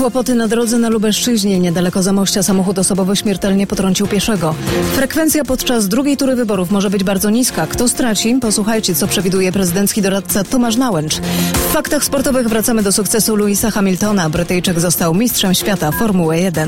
Kłopoty na drodze na Lubelszczyźnie. Niedaleko Zamościa samochód osobowy śmiertelnie potrącił pieszego. Frekwencja podczas drugiej tury wyborów może być bardzo niska. Kto straci? Posłuchajcie, co przewiduje prezydencki doradca Tomasz Nałęcz. W faktach sportowych wracamy do sukcesu Lewisa Hamiltona. Brytyjczyk został mistrzem świata Formuły 1.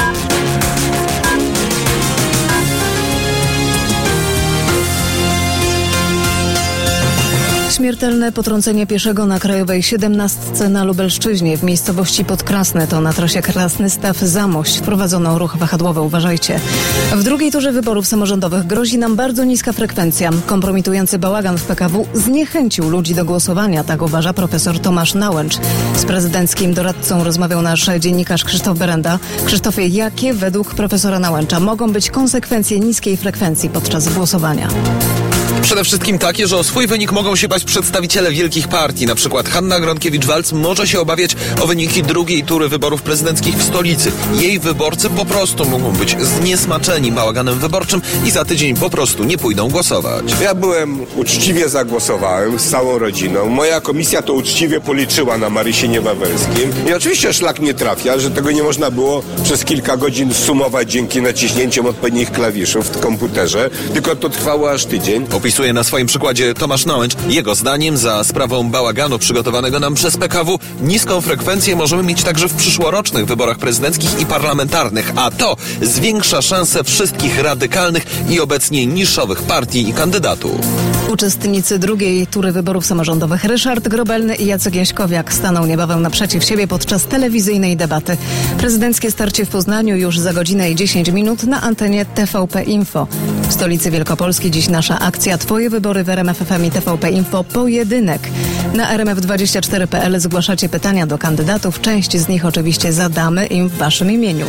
Śmiertelne potrącenie pieszego na Krajowej 17 na Lubelszczyźnie w miejscowości Podkrasne, to na trasie Krasny-Staw-Zamość. Wprowadzono ruch wahadłowy, uważajcie. W drugiej turze wyborów samorządowych grozi nam bardzo niska frekwencja. Kompromitujący bałagan w PKW zniechęcił ludzi do głosowania, tak uważa profesor Tomasz Nałęcz. Z prezydenckim doradcą rozmawiał nasz dziennikarz Krzysztof Berenda. Krzysztofie, jakie według profesora Nałęcza mogą być konsekwencje niskiej frekwencji podczas głosowania? Przede wszystkim takie, że o swój wynik mogą się bać przedstawiciele wielkich partii. Na przykład Hanna Gronkiewicz-Waltz może się obawiać o wyniki drugiej tury wyborów prezydenckich w stolicy. Jej wyborcy po prostu mogą być zniesmaczeni bałaganem wyborczym i za tydzień po prostu nie pójdą głosować. Ja uczciwie zagłosowałem z całą rodziną. Moja komisja to uczciwie policzyła na Marysinie Wawelskim. I oczywiście szlak mnie trafia, że tego nie można było przez kilka godzin sumować dzięki naciśnięciom odpowiednich klawiszów w komputerze, tylko to trwało aż tydzień. Opisuje na swoim przykładzie Tomasz Nałęcz. Jego zdaniem za sprawą bałaganu przygotowanego nam przez PKW niską frekwencję możemy mieć także w przyszłorocznych wyborach prezydenckich i parlamentarnych, a to zwiększa szanse wszystkich radykalnych i obecnie niszowych partii i kandydatów. Uczestnicy drugiej tury wyborów samorządowych Ryszard Grobelny i Jacek Jaśkowiak staną niebawem naprzeciw siebie podczas telewizyjnej debaty. Prezydenckie starcie w Poznaniu już za godzinę i 10 minut na antenie TVP Info. W stolicy Wielkopolski dziś nasza akcja Twoje wybory w RMF FM i TVP Info Pojedynek. Na rmf24.pl zgłaszacie pytania do kandydatów. Część z nich oczywiście zadamy im w Waszym imieniu.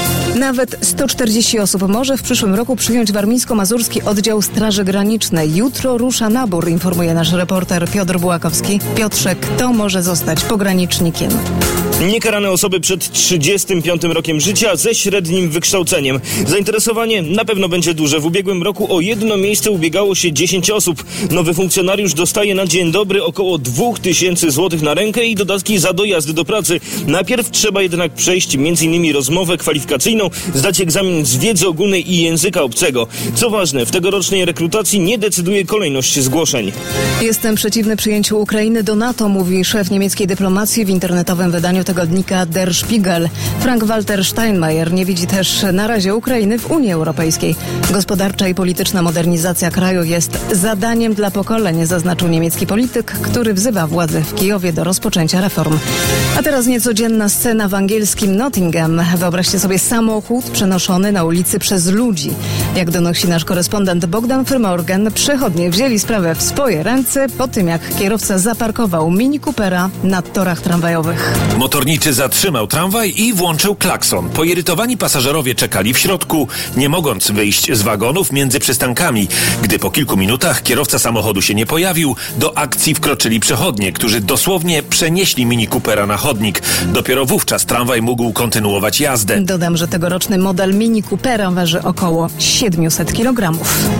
Nawet 140 osób może w przyszłym roku przyjąć warmińsko-mazurski oddział Straży Granicznej. Jutro rusza nabór, informuje nasz reporter Piotr Bułakowski. Piotrze, kto może zostać pogranicznikiem? Niekarane osoby przed 35 rokiem życia ze średnim wykształceniem. Zainteresowanie na pewno będzie duże. W ubiegłym roku o jedno miejsce ubiegało się 10 osób. Nowy funkcjonariusz dostaje na dzień dobry około 2000 zł na rękę i dodatki za dojazdy do pracy. Najpierw trzeba jednak przejść m.in. rozmowę kwalifikacyjną, zdać egzamin z wiedzy ogólnej i języka obcego. Co ważne, w tegorocznej rekrutacji nie decyduje kolejność zgłoszeń. Jestem przeciwny przyjęciu Ukrainy do NATO, mówi szef niemieckiej dyplomacji w internetowym wydaniu tygodnika Der Spiegel. Frank-Walter Steinmeier nie widzi też na razie Ukrainy w Unii Europejskiej. Gospodarcza i polityczna modernizacja kraju jest zadaniem dla pokoleń, zaznaczył niemiecki polityk, który wzywa władze w Kijowie do rozpoczęcia reform. A teraz niecodzienna scena w angielskim Nottingham. Wyobraźcie sobie samochód przenoszony na ulicy przez ludzi. Jak donosi nasz korespondent Bogdan Firmorgan, przechodnie wzięli sprawę w swoje ręce po tym, jak kierowca zaparkował Mini Coopera na torach tramwajowych. Motorniczy zatrzymał tramwaj i włączył klakson. Poirytowani pasażerowie czekali w środku, nie mogąc wyjść z wagonów między przystankami. Gdy po kilku minutach kierowca samochodu się nie pojawił, do akcji wkroczyli przechodnie, którzy dosłownie przenieśli Mini Coopera na chodnik. Dopiero wówczas tramwaj mógł kontynuować jazdę. Dodam, że tegoroczny model Mini Coopera waży około 700 kg.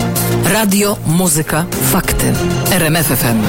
Radio, muzyka, fakty. RMF FM.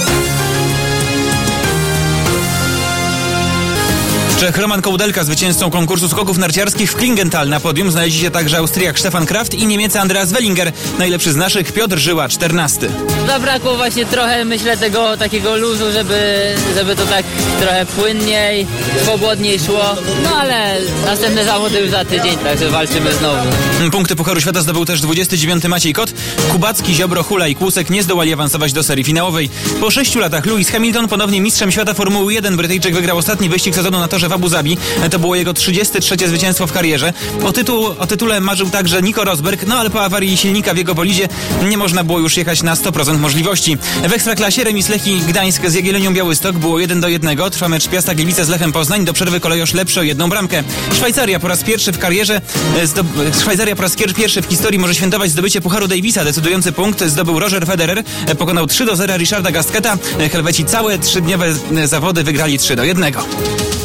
Czech Roman Kołdelka, zwycięzcą konkursu skoków narciarskich w Klingenthal. Na podium znaleźli się także Austriak Stefan Kraft i Niemiec Andreas Wellinger. Najlepszy z naszych Piotr Żyła, 14. Zabrakło właśnie trochę, myślę, tego takiego luzu, żeby to tak trochę płynniej, swobodniej szło. No ale następne zawody już za tydzień, także walczymy znowu. Punkty Pucharu Świata zdobył też 29. Maciej Kot. Kubacki, Ziobro, Hula i Kłusek nie zdołali awansować do serii finałowej. Po 6 latach Lewis Hamilton ponownie mistrzem świata Formuły 1. Brytyjczyk wygrał ostatni wyścig sezonu na torze w Abu Zabi. To było jego 33. zwycięstwo w karierze. O tytule marzył także Nico Rosberg, no ale po awarii silnika w jego bolidzie nie można było już jechać na 100% możliwości. W Ekstraklasie remis Lechii Gdańsk z Jagiellonią Białystok było 1-1. Trwa mecz Piasta Gliwice z Lechem Poznań. Do przerwy kolejorz lepszy o 1 bramkę. Szwajcaria po raz pierwszy w karierze, pierwszy w historii może świętować zdobycie Pucharu Davisa. Decydujący punkt zdobył Roger Federer. Pokonał 3-0 Richarda Gasqueta. Helweci całe 3-dniowe zawody wygrali 3-1.